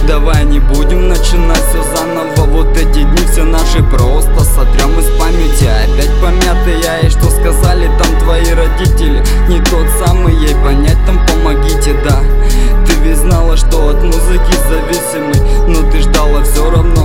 Давай не будем начинать все заново. Вот эти дни все наши просто сотрем из памяти. Опять помятые, и что сказали там твои родители? Не тот самый, ей понять там помогите, да. Ты ведь знала, что от музыки зависимый, но ты ждала все равно